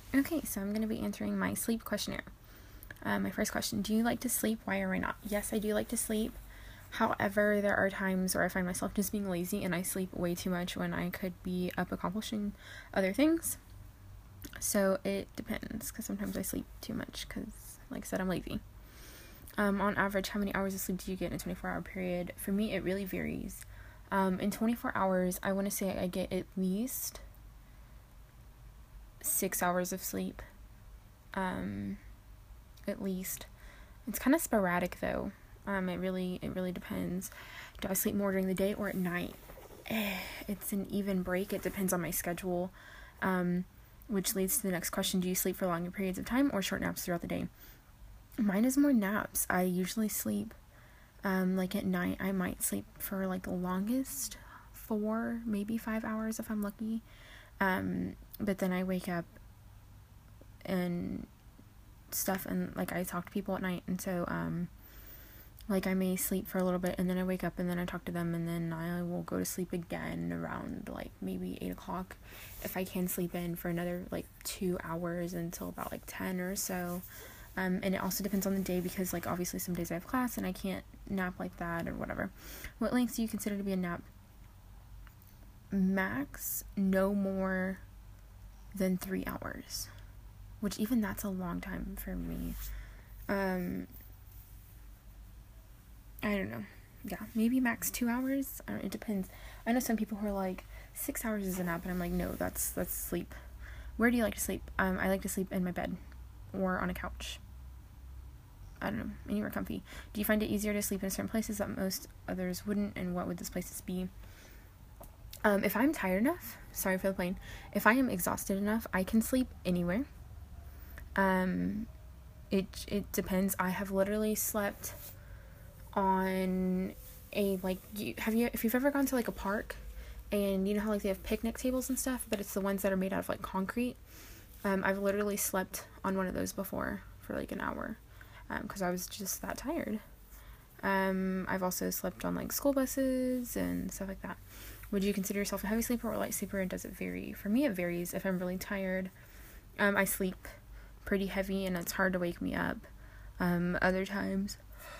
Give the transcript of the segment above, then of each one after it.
Okay, so I'm going to be answering my sleep questionnaire. My first question, do you like to sleep? Why or why not? Yes, I do like to sleep. However, there are times where I find myself just being lazy and I sleep way too much when I could be up accomplishing other things. So it depends, because sometimes I sleep too much because, like I said, I'm lazy. On average, how many hours of sleep do you get in a 24-hour period? For me, it really varies. In 24 hours, I want to say I get at least 6 hours of sleep. At least. It's kind of sporadic though. It really depends. Do I sleep more during the day or at night? It's an even break. It depends on my schedule. Which leads to the next question. Do you sleep for longer periods of time or short naps throughout the day? Mine is more naps. I usually sleep like at night. I might sleep for like the longest 4, maybe 5 hours if I'm lucky. But then I wake up and stuff, and like I talk to people at night, and so like I may sleep for a little bit and then I wake up and then I talk to them, and then I will go to sleep again around like maybe 8 o'clock if I can sleep in for another like 2 hours until about like 10 or so. And it also depends on the day, because like obviously some days I have class and I can't nap like that or whatever. What length do you consider to be a nap? Max no more than 3 hours, which even that's a long time for me. I don't know. Yeah, maybe max 2 hours. It depends. I know some people who are like 6 hours is a nap, and I'm like, no, that's sleep. Where do you like to sleep? I like to sleep in my bed or on a couch. I don't know, anywhere comfy. Do you find it easier to sleep in certain places that most others wouldn't, and what would those places be? If I'm tired enough, sorry for the plane, if I am exhausted enough, I can sleep anywhere. It depends. I have literally slept on a, like, if you've ever gone to like a park and you know how like they have picnic tables and stuff, but it's the ones that are made out of like concrete. I've literally slept on one of those before for like an hour because I was just that tired. I've also slept on like school buses and stuff like that. Would you consider yourself a heavy sleeper or a light sleeper, and does it vary? For me, it varies. If I'm really tired, I sleep pretty heavy and it's hard to wake me up. Other times,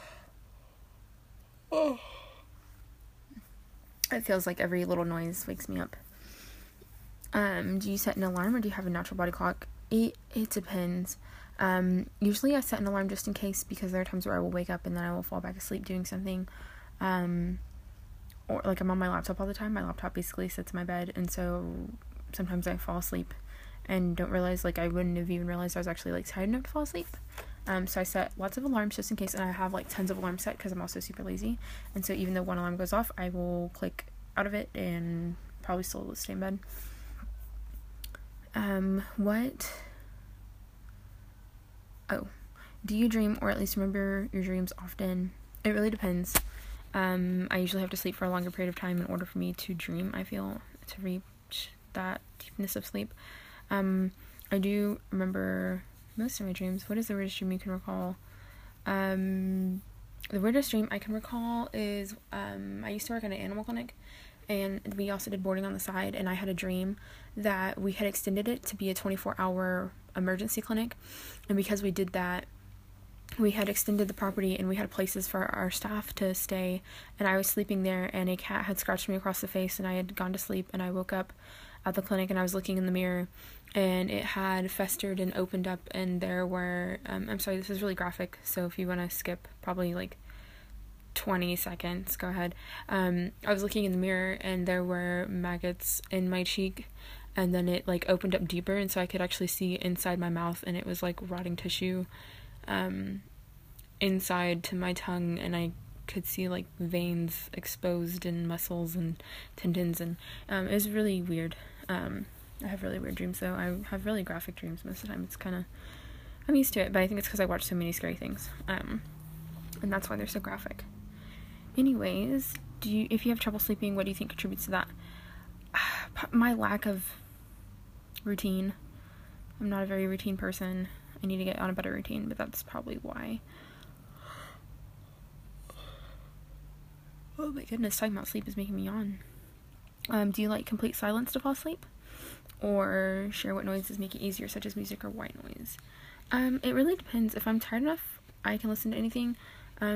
it feels like every little noise wakes me up. Do you set an alarm or do you have a natural body clock? It depends. Usually I set an alarm just in case, because there are times where I will wake up and then I will fall back asleep doing something. Or like I'm on my laptop all the time. My laptop basically sits in my bed, and so sometimes I fall asleep and don't realize, like I wouldn't have even realized I was actually like tired enough to fall asleep. So I set lots of alarms just in case, and I have like tons of alarms set because I'm also super lazy. And so even though one alarm goes off, I will click out of it and probably still stay in bed. Do you dream, or at least remember your dreams often? It really depends. I usually have to sleep for a longer period of time in order for me to dream, I feel, to reach that deepness of sleep. I do remember most of my dreams. What is the weirdest dream you can recall? The weirdest dream I can recall is, I used to work at an animal clinic, and we also did boarding on the side, and I had a dream that we had extended it to be a 24-hour emergency clinic, and because we did that, we had extended the property and we had places for our staff to stay, and I was sleeping there, and a cat had scratched me across the face, and I had gone to sleep, and I woke up at the clinic and I was looking in the mirror, and it had festered and opened up, and there were, I'm sorry, this is really graphic, so if you want to skip probably like 20 seconds, go ahead. I was looking in the mirror and there were maggots in my cheek, and then it like opened up deeper, and so I could actually see inside my mouth, and it was like rotting tissue inside to my tongue, and I could see like veins exposed and muscles and tendons, and it was really weird. I have really weird dreams though. I have really graphic dreams most of the time. It's kind of, I'm used to it, but I think it's because I watch so many scary things, and that's why they're so graphic. Anyways, if you have trouble sleeping, what do you think contributes to that? My lack of routine. I'm not a very routine person. I need to get on a better routine, but that's probably why. Oh my goodness, talking about sleep is making me yawn. Do you like complete silence to fall asleep? or share what noises make it easier, such as music or white noise. It really depends. If I'm tired enough, I can listen to anything. I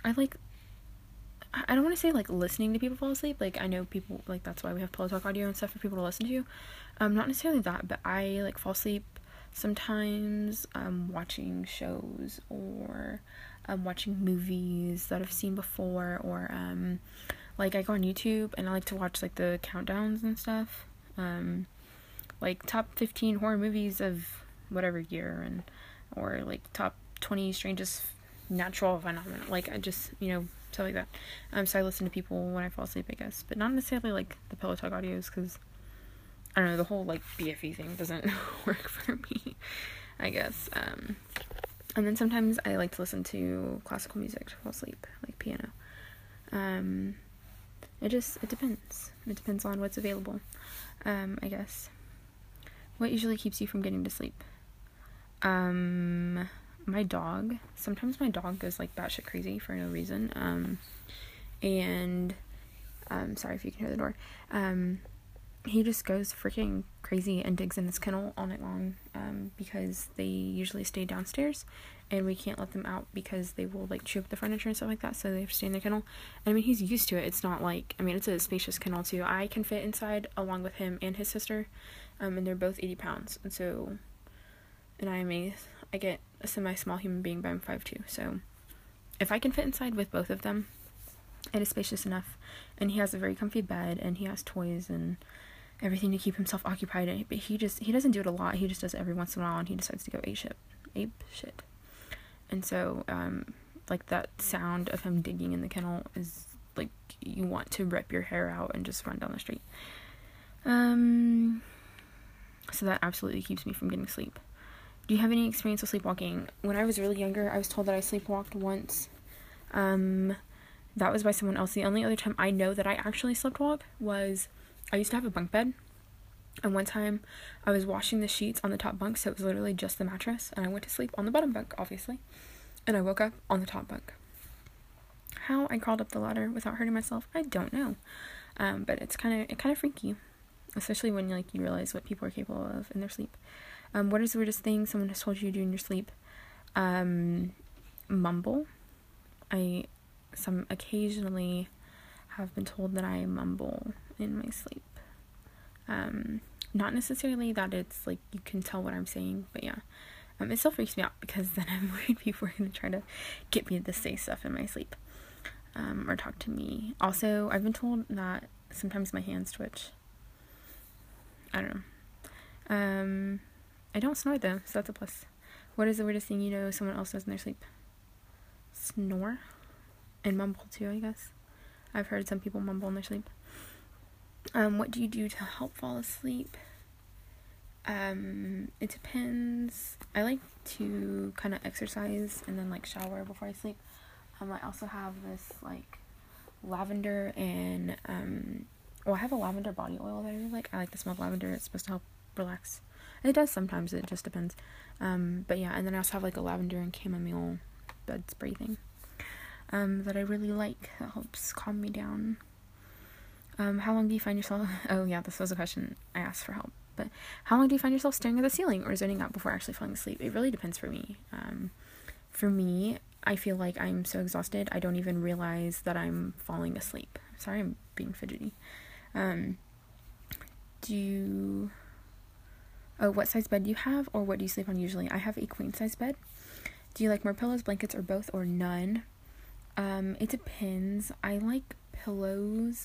don't want to say like listening to people fall asleep. Like, I know people, like, that's why we have Pillow Talk audio and stuff for people to listen to. Not necessarily that, but I like fall asleep sometimes watching shows, or watching movies that I've seen before, or like I go on YouTube and I like to watch like the countdowns and stuff, like top 15 horror movies of whatever year, and or like top 20 strangest natural phenomena, like I just, stuff like that. So I listen to people when I fall asleep, I guess, but not necessarily like the Pillow Talk audios, because I don't know, the whole like BFE thing doesn't work for me, I guess. And then sometimes I like to listen to classical music to fall asleep, like piano. It depends. It depends on what's available, I guess. What usually keeps you from getting to sleep? My dog. Sometimes my dog goes like batshit crazy for no reason. Sorry if you can hear the door. He just goes freaking crazy and digs in this kennel all night long, because they usually stay downstairs, and we can't let them out because they will like chew up the furniture and stuff like that, so they have to stay in their kennel. And I mean, he's used to it. It's not like, it's a spacious kennel too. I can fit inside along with him and his sister, and they're both 80 pounds, and I get a semi-small human being, but I'm 5'2", so if I can fit inside with both of them, it is spacious enough, and he has a very comfy bed, and he has toys and everything to keep himself occupied. But he doesn't do it a lot. He just does it every once in a while, and he decides to go ape shit. And so, like, that sound of him digging in the kennel is like, you want to rip your hair out and just run down the street. So that absolutely keeps me from getting sleep. Do you have any experience with sleepwalking? When I was really younger, I was told that I sleepwalked once. That was by someone else. The only other time I know that I actually sleepwalked was, I used to have a bunk bed, and one time I was washing the sheets on the top bunk, so it was literally just the mattress, and I went to sleep on the bottom bunk, obviously, and I woke up on the top bunk. How I crawled up the ladder without hurting myself, I don't know, but it's kind of freaky, especially when like you realize what people are capable of in their sleep. What is the weirdest thing someone has told you to do in your sleep? Mumble. Occasionally have been told that I mumble in my sleep. Not necessarily that it's like you can tell what I'm saying, but yeah. It still freaks me out, because then I'm worried people are going to try to get me to say stuff in my sleep, or talk to me. Also, I've been told that sometimes my hands twitch. I don't know. I don't snore though, so that's a plus. What is the weirdest thing you know someone else does in their sleep? Snore? And mumble too, I guess. I've heard some people mumble in their sleep. What do you do to help fall asleep? It depends. I like to kind of exercise and then like shower before I sleep. I also have this like lavender and I have a lavender body oil that I really like. I like the smell of lavender. It's supposed to help relax. It does sometimes, it just depends. But yeah, and then I also have like a lavender and chamomile bed spray thing that I really like, that helps calm me down. How long do you find yourself, oh yeah, this was a question I asked for help, but how long do you find yourself staring at the ceiling or zoning out before actually falling asleep? It really depends for me. For me, I feel like I'm so exhausted, I don't even realize that I'm falling asleep. Sorry, I'm being fidgety. What size bed do you have, or what do you sleep on usually? I have a queen size bed. Do you like more pillows, blankets, or both, or none? It depends. I like pillows,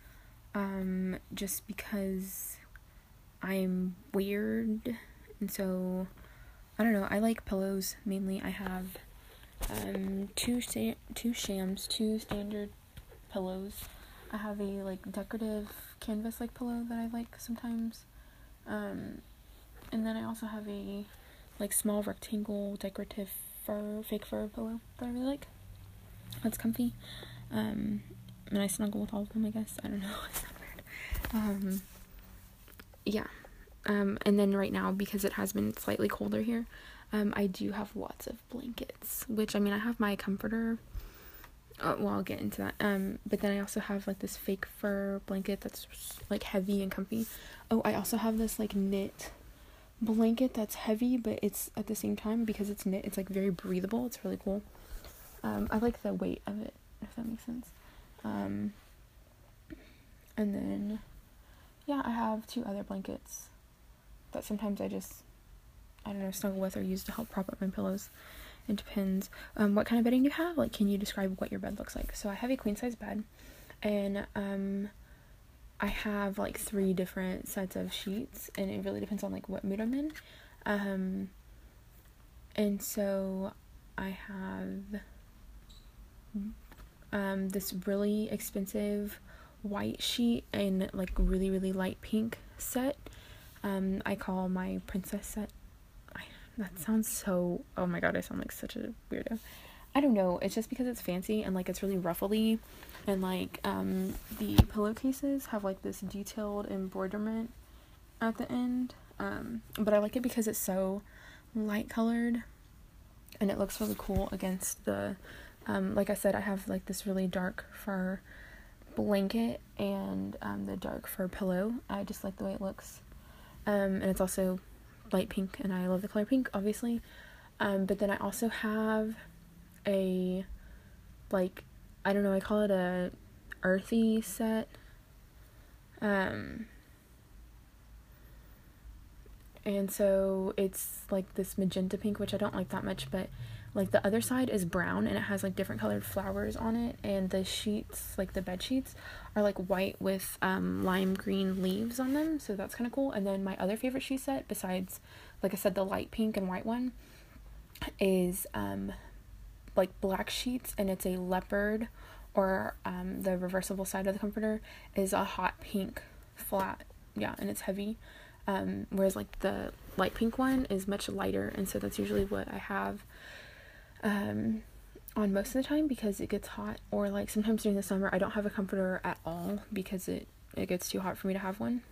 just because I'm weird, and so, I don't know, I like pillows, mainly. I have, two standard pillows. I have a, like, decorative canvas-like pillow that I like sometimes, and then I also have a, like, small rectangle decorative fake fur pillow that I really like. That's comfy. And I snuggle with all of them, I guess. I don't know. It's not weird. Yeah. And then right now, because it has been slightly colder here, I do have lots of blankets, which, I have my comforter, well, I'll get into that. But then I also have like this fake fur blanket that's like heavy and comfy. Oh, I also have this like knit blanket that's heavy, but it's at the same time, because it's knit, it's like very breathable. It's really cool. I like the weight of it, if that makes sense. And then, yeah, I have 2 other blankets that sometimes I just, I don't know, snuggle with or use to help prop up my pillows. It depends. What kind of bedding do you have? Like, can you describe what your bed looks like? So I have a queen size bed, and I have like 3 different sets of sheets, and it really depends on like what mood I'm in. And so I have this really expensive white sheet and like really, really light pink set. I call my princess set. That sounds so, oh my god, I sound like such a weirdo. I don't know, it's just because it's fancy and like it's really ruffly, and like the pillowcases have like this detailed embroiderment at the end, but I like it because it's so light colored and it looks really cool against the like I said, I have like this really dark fur blanket and the dark fur pillow. I just like the way it looks, and it's also light pink, and I love the color pink, obviously. But then I also have a, like, I don't know, I call it a earthy set. And so it's like this magenta pink, which I don't like that much, but like the other side is brown and it has like different colored flowers on it, and the sheets, like the bed sheets, are like white with lime green leaves on them, so that's kind of cool. And then my other favorite sheet set, besides like I said the light pink and white one, is like black sheets, and it's a leopard, or the reversible side of the comforter is a hot pink flat, yeah, and it's heavy, whereas like the light pink one is much lighter, and so that's usually what I have on most of the time because it gets hot. Or like sometimes during the summer I don't have a comforter at all because it gets too hot for me to have one.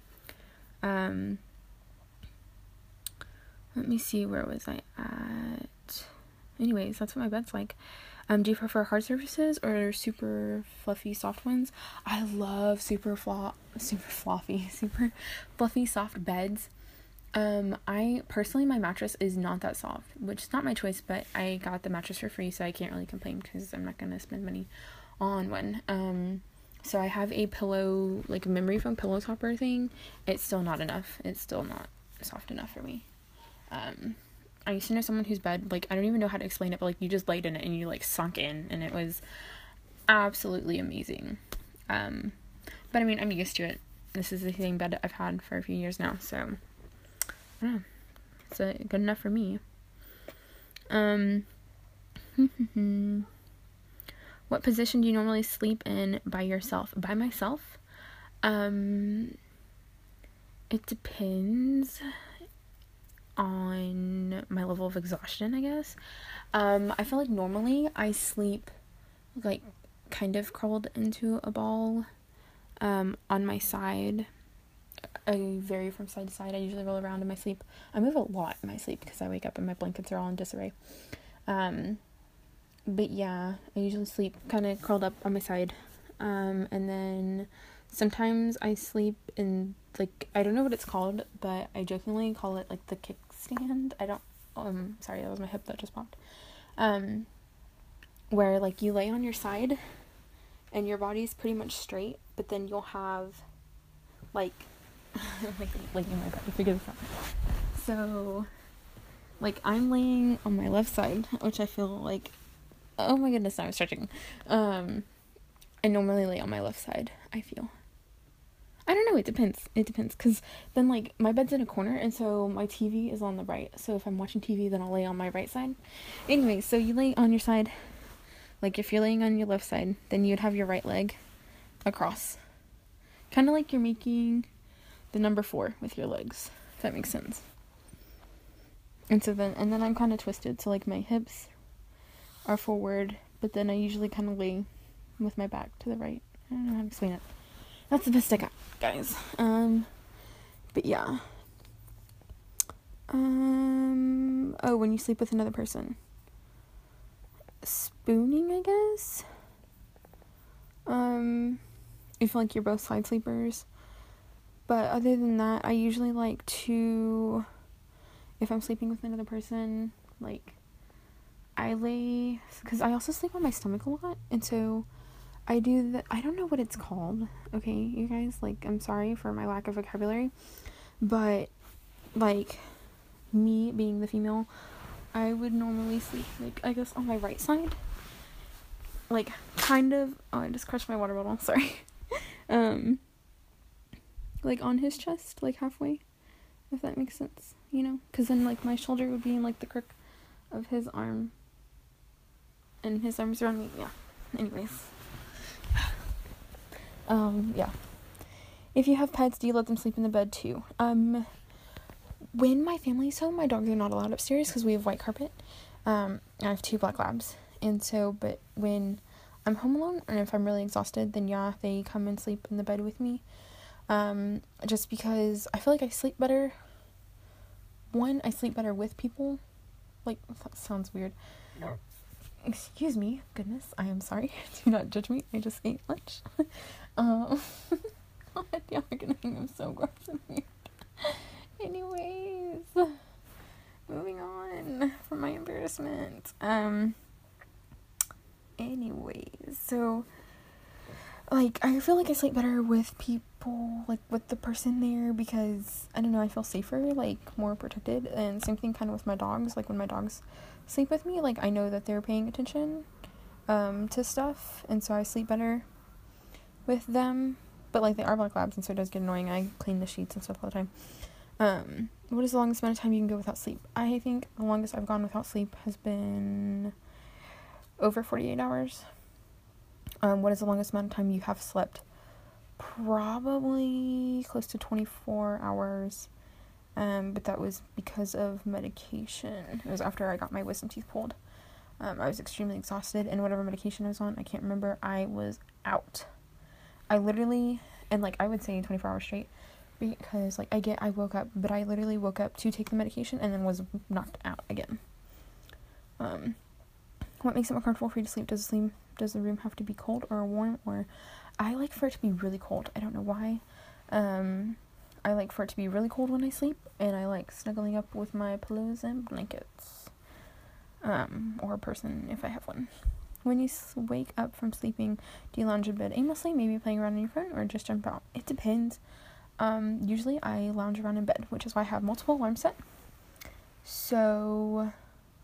Let me see, where was I at? Anyways, that's what my bed's like. Do you prefer hard surfaces or super fluffy soft ones? I love super fluffy soft beds. I personally, my mattress is not that soft, which is not my choice, but I got the mattress for free, so I can't really complain because I'm not gonna spend money on one. So I have a pillow, like a memory foam pillow topper thing. It's still not enough. It's still not soft enough for me. I used to know someone whose bed, like, I don't even know how to explain it, but like you just laid in it and you like sunk in, and it was absolutely amazing. But I mean, I'm used to it. This is the same bed I've had for a few years now, so yeah, it's good enough for me. What position do you normally sleep in by yourself? By myself? It depends on my level of exhaustion, I guess. I feel like normally I sleep like kind of curled into a ball on my side. I vary from side to side. I usually roll around in my sleep. I move a lot in my sleep because I wake up and my blankets are all in disarray. But yeah, I usually sleep kind of curled up on my side. And then sometimes I sleep in, like, I don't know what it's called, but I jokingly call it like the kickstand. Sorry, that was my hip that just popped. Where like you lay on your side and your body's pretty much straight, but then you'll have like like oh my god, to figure this out. So like I'm laying on my left side, which I feel like, oh my goodness, now I'm stretching. I normally lay on my left side, I feel. I don't know, it depends, because then like my bed's in a corner, and so my TV is on the right, so if I'm watching TV then I'll lay on my right side. Anyway, so you lay on your side, like if you're laying on your left side, then you'd have your right leg across, kind of like you're making the number 4 with your legs, if that makes sense. And then I'm kind of twisted, so like my hips are forward, but then I usually kind of lay with my back to the right. I don't know how to explain it. That's the best I got, guys. But yeah. Oh, when you sleep with another person. Spooning, I guess? if like you're both side sleepers. But other than that, I usually like to, if I'm sleeping with another person, like, I lay, because I also sleep on my stomach a lot, and so I do that. I don't know what it's called, okay, you guys, like, I'm sorry for my lack of vocabulary, but, like, me being the female, I would normally sleep, like, I guess on my right side, like, kind of, oh, I just crushed my water bottle, sorry, like, on his chest, like, halfway, if that makes sense, you know, because then, like, my shoulder would be in, like, the crook of his arm, and his arms around me, yeah, anyways, yeah, if you have pets, do you let them sleep in the bed, too? When my family's home, my dogs are not allowed upstairs, because we have white carpet, I have 2 black labs, and so, but when I'm home alone, and if I'm really exhausted, then yeah, they come and sleep in the bed with me, just because I feel like I sleep better. One, I sleep better with people. Like, that sounds weird. No. Excuse me. Goodness, I am sorry. Do not judge me. I just ate lunch. God, y'all are gonna think I'm so gross and weird. Anyways, moving on from my embarrassment. Anyways, so, like, I feel like I sleep better with people, like, with the person there, because, I don't know, I feel safer, like, more protected, and same thing kind of with my dogs, like, when my dogs sleep with me, like, I know that they're paying attention, to stuff, and so I sleep better with them, but, like, they are black labs, and so it does get annoying. I clean the sheets and stuff all the time. What is the longest amount of time you can go without sleep? I think the longest I've gone without sleep has been over 48 hours. What is the longest amount of time you have slept? Probably close to 24 hours, but that was because of medication. It was after I got my wisdom teeth pulled. I was extremely exhausted, and whatever medication I was on, I can't remember, I was out. I literally, and, like, I would say 24 hours straight, because, like, I woke up, but I literally woke up to take the medication, and then was knocked out again. What makes it more comfortable for you to sleep? Does the room have to be cold or warm? Or I like for it to be really cold. I don't know why. I like for it to be really cold when I sleep, and I like snuggling up with my pillows and blankets, or a person if I have one. When you wake up from sleeping, do you lounge in bed aimlessly, maybe playing around on your phone, or just jump out? It depends. Usually I lounge around in bed, which is why I have multiple alarms set. So,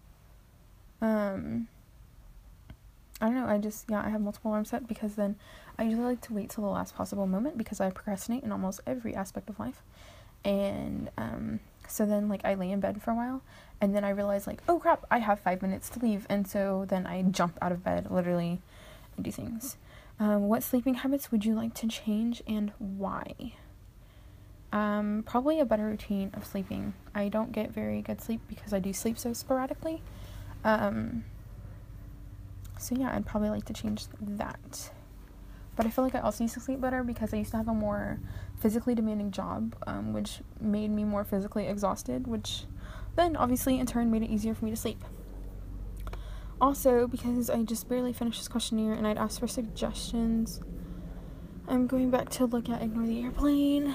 I don't know, I have multiple alarms set, because then I usually like to wait till the last possible moment, because I procrastinate in almost every aspect of life, and, so then, like, I lay in bed for a while, and then I realize, like, oh crap, I have 5 minutes to leave, and so then I jump out of bed, literally, and do things. What sleeping habits would you like to change, and why? Probably a better routine of sleeping. I don't get very good sleep, because I do sleep so sporadically, so yeah, I'd probably like to change that. But I feel like I also used to sleep better, because I used to have a more physically demanding job, which made me more physically exhausted, which then obviously in turn made it easier for me to sleep. Also, because I just barely finished this questionnaire and I'd asked for suggestions, I'm going back to look at Ignore the Airplane.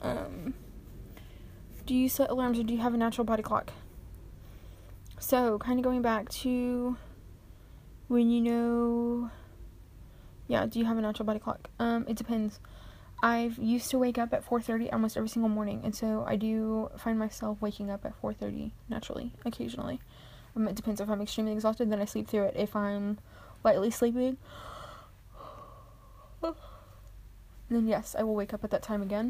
Do you set alarms, or do you have a natural body clock? So, kind of going back to when do you have a natural body clock? It depends. I've used to wake up at 4:30 almost every single morning, and so I do find myself waking up at 4:30 naturally, occasionally. It depends. If I'm extremely exhausted, then I sleep through it. If I'm lightly sleeping, then yes, I will wake up at that time again.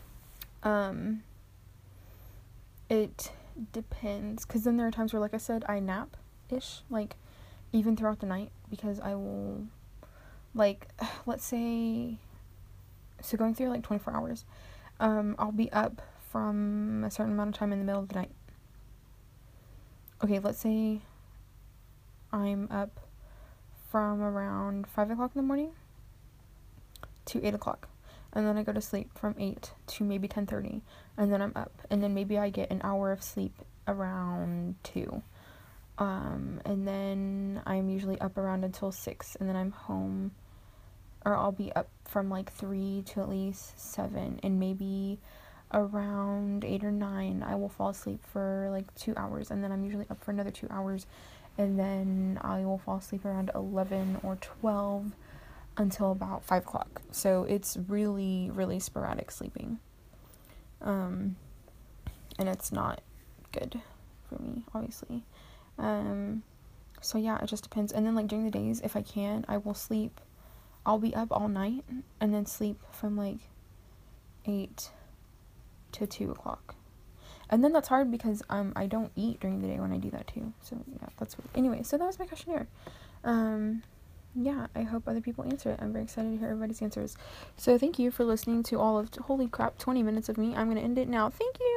It depends, because then there are times where, like I said, I nap-ish, like, even throughout the night, because I will, like, let's say, so going through, like, 24 hours, I'll be up from a certain amount of time in the middle of the night. Okay, let's say I'm up from around 5 o'clock in the morning to 8 o'clock. And then I go to sleep from 8 to maybe 10:30. And then I'm up. And then maybe I get an hour of sleep around 2. And then I'm usually up around until 6. And then I'm home or I'll be up from like 3 to at least 7, and maybe around 8 or 9 I will fall asleep for like 2 hours, and then I'm usually up for another 2 hours, and then I will fall asleep around 11 or 12 until about 5 o'clock. So it's really, really sporadic sleeping. And it's not good for me, obviously. So yeah, it just depends. And then like during the days, if I can, I will sleep. I'll be up all night and then sleep from like 8 to 2 o'clock. And then that's hard because I don't eat during the day when I do that too. So yeah, that's weird. Anyway, so that was my questionnaire. Yeah, I hope other people answer it. I'm very excited to hear everybody's answers. So thank you for listening to all of, holy crap, 20 minutes of me. I'm going to end it now. Thank you.